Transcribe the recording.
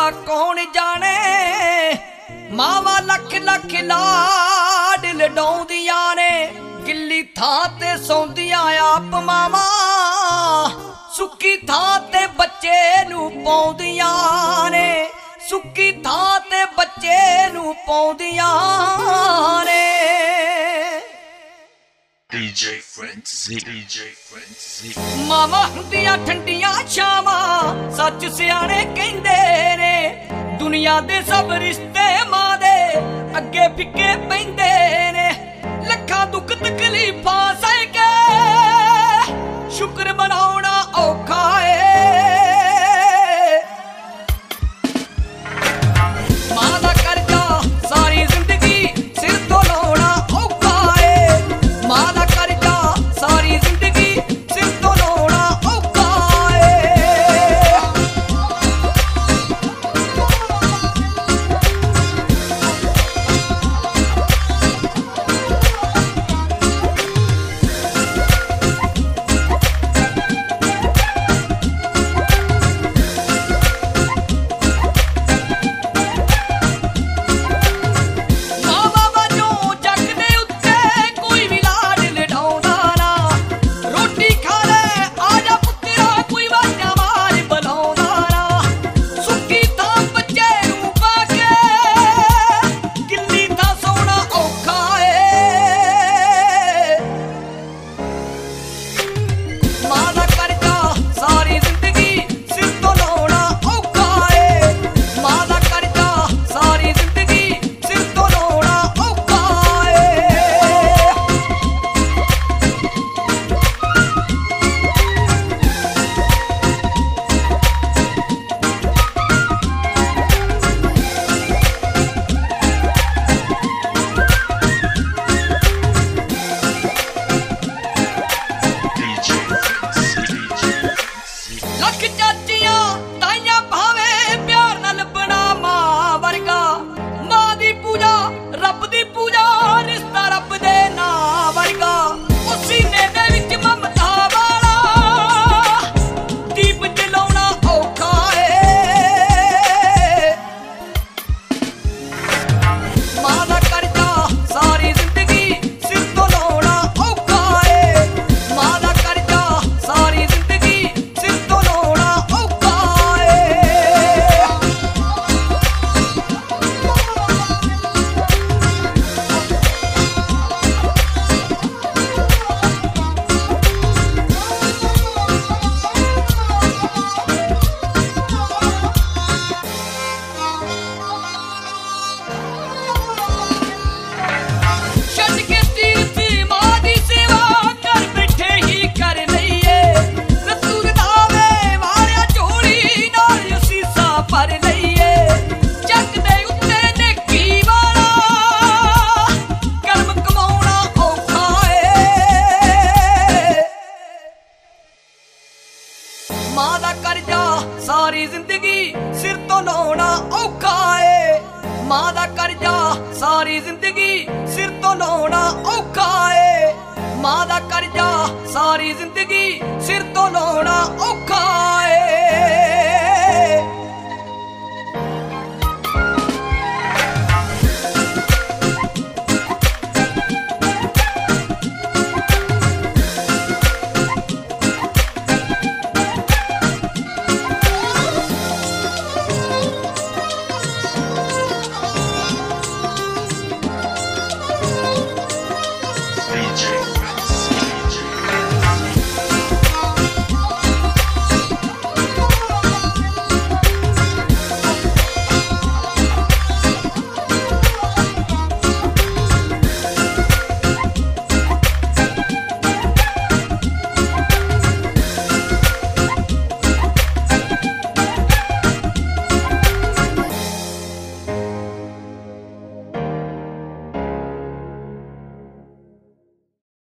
कौन जाने। मावा लख लख लाड लडाउंदियां ने, गिल्ली थां ते सौंदियां आप मावा, सुक्की थां ते बच्चे नू पाउंदियां ने, सुक्की थां ते बच्चे नू पाउंदियां ने। DJ Frenzy, DJ Frenzy। मावा हुंदियां ठंडियां छावां, सच सियाणे कहंदे ने, दुनिया दे सब रिश्ते मां दे अगे फिक्के पैंदे ने। लखां दुख तकलीफां सह के शुक्र मनाउणा औखा ए। मां दा करजा सारी जिंदगी सिर तो लाउणा औखा ए। मां दा करजा सारी जिंदगी सिर तो लाउणा औखा ए। मां दा करजा सारी जिंदगी सिर तो लाउणा औखा ए। मां दा करजा सारी जिंदगी सिर तो लाउणा औखा ए। मां दा करजा सारी जिंदगी सिर तो लाउणा औखा ए।